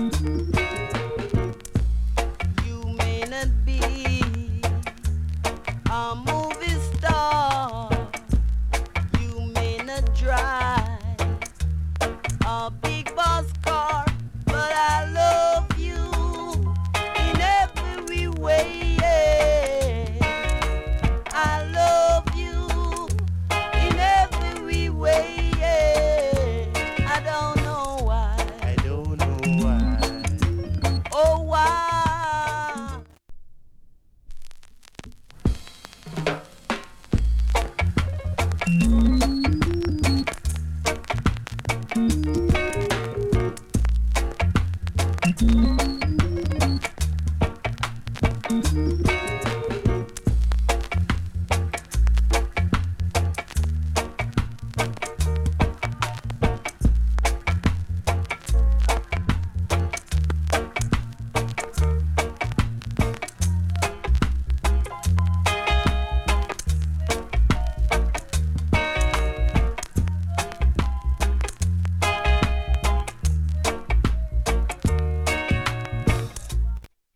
You may not be a movie star, you may not drive a big boss car, but I love you in every way. Yeah. I love you in every way. Yeah. I don't know why. I don't know why. Oh, why?